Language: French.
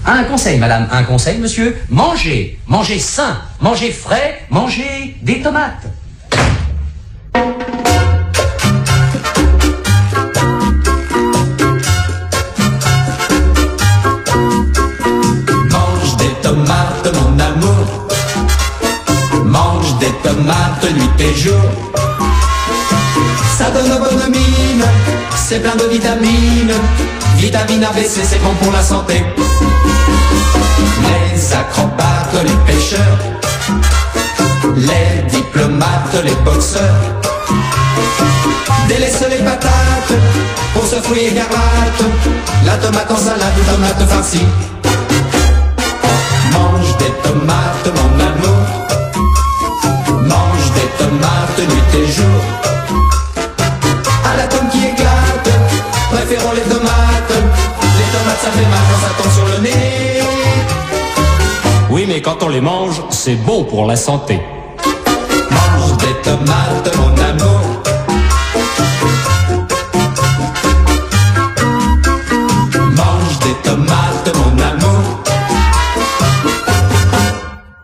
Un conseil, madame, un conseil, monsieur. Mangez, mangez sain, mangez frais, mangez des tomates. Mange des tomates, mon amour. Mange des tomates nuit et jour. Ça donne bonne mine, c'est plein de vitamines. Vitamine A, B, C, c'est bon pour la santé. Les acrobates, les pêcheurs, les diplomates, les boxeurs délaissent les patates pour ce fruit écarlate. La tomate en salade, tomate farcie. Mange des tomates, mon amour. Mange des tomates nuit et jour. À la tome qui éclate, préférons les tomates. Les tomates ça fait mal quand ça tombe sur le nez. Oui, mais quand on les mange, c'est bon pour la santé. Mange des tomates, mon